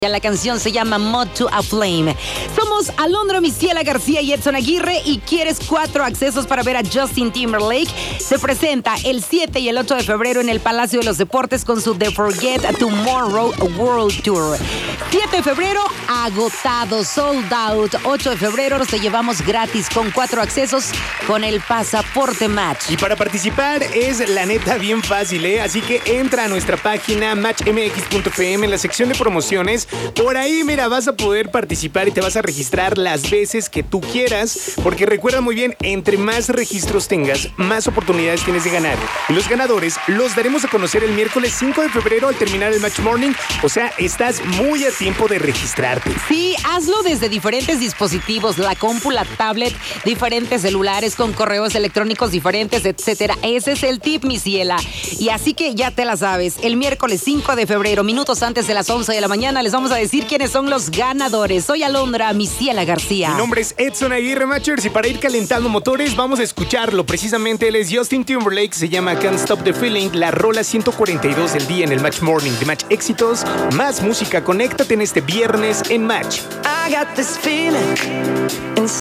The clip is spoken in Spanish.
La canción se llama Mod to a Flame. Somos Alondra Misiela García y Edson Aguirre y quieres 4 accesos para ver a Justin Timberlake. Se presenta el 7 y el 8 de febrero en el Palacio de los Deportes con su The Forget Tomorrow World Tour. 7 de febrero, agotado, sold out. 8 de febrero nos te llevamos gratis con 4 accesos con el pasaporte Match. Y para participar es la neta bien fácil, ¿eh? Así que entra a nuestra página matchmx.fm en la sección de promociones. Por ahí, mira, vas a poder participar y te vas a registrar las veces que tú quieras, porque recuerda muy bien, entre más registros tengas, más oportunidades tienes de ganar. Y los ganadores los daremos a conocer el miércoles 5 de febrero al terminar el Match Morning. O sea, estás muy a tiempo de registrarte. Sí, hazlo desde diferentes dispositivos, la compu, la tablet, diferentes celulares con correos electrónicos diferentes, etcétera. Ese es el tip, mi ciela. Y así que ya te la sabes, el miércoles 5 de febrero, minutos antes de las 11 de la mañana, les vamos a decir quiénes son los ganadores. Soy Alondra Misiela García. Mi nombre es Edson Aguirre, Matchers, y para ir calentando motores vamos a escucharlo. Precisamente él es Justin Timberlake, se llama Can't Stop the Feeling, la rola 142 del día en el Match Morning de Match Éxitos. Más música, conéctate en este viernes en Match. I got this feeling